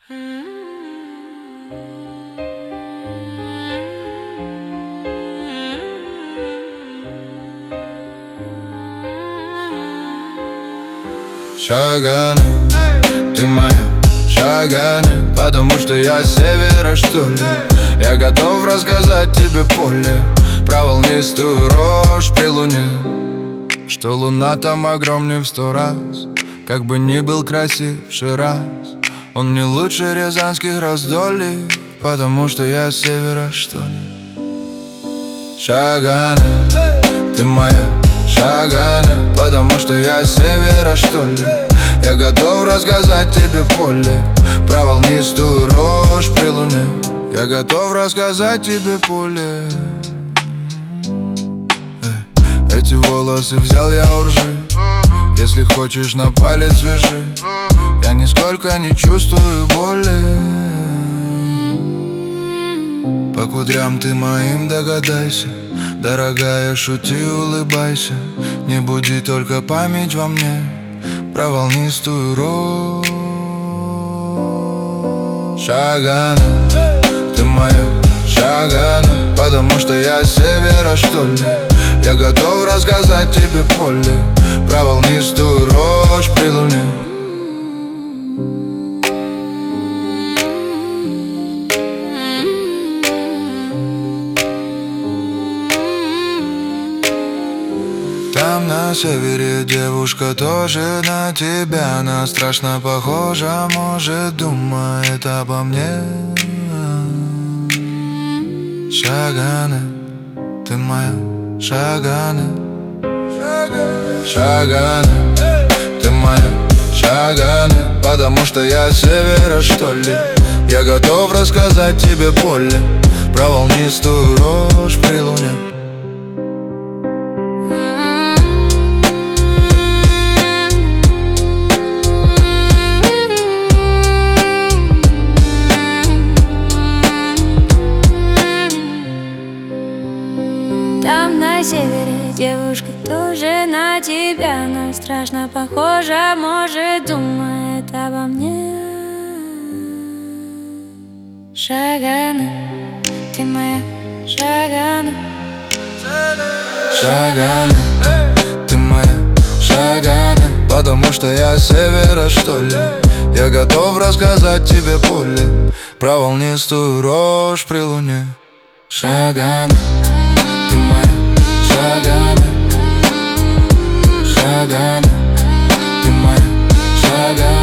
Шаганы, ты моя Шаганы, потому что я с севера, что ли. Я готов рассказать тебе поле про волнистую рожь при луне, что луна там огромнее в 100 раз. Как бы ни был красив Шираз, он не лучше рязанских раздолий, потому что я с севера, что ли. Шаганы, ты моя Шаганы, потому что я с севера, что ли. Я готов рассказать тебе поле про волнистую рожь при луне. Я готов рассказать тебе поле. Эти волосы взял я у ржи, если хочешь на палец вяжи. Я нисколько не чувствую боли. По кудрям ты моим догадайся, дорогая, шути, улыбайся. Не буди только память во мне про волнистую рожь. Шаганы, ты моя Шаганы, потому что я с севера, что ли. Я готов рассказать тебе поле про волнистую рожь при луне. Там на севере девушка тоже на тебя. Она страшно похожа, может, думает обо мне. Шаганы, ты моя Шаганы, Шаганы, ты моя Шаганы, потому что я с севера, что ли. Я готов рассказать тебе поле про волнистую рожь при луне. Там на севере девушка тоже на тебя. Она страшно похожа, может, думает обо мне. Шаганы, ты моя Шаганы, Шаганы, ты моя Шаганы, потому что я с севера, что ли. Я готов рассказать тебе поле про волнистую рожь при луне. Шаганы, ты моя Шаганы, Шаганы, ты моя Шаганы.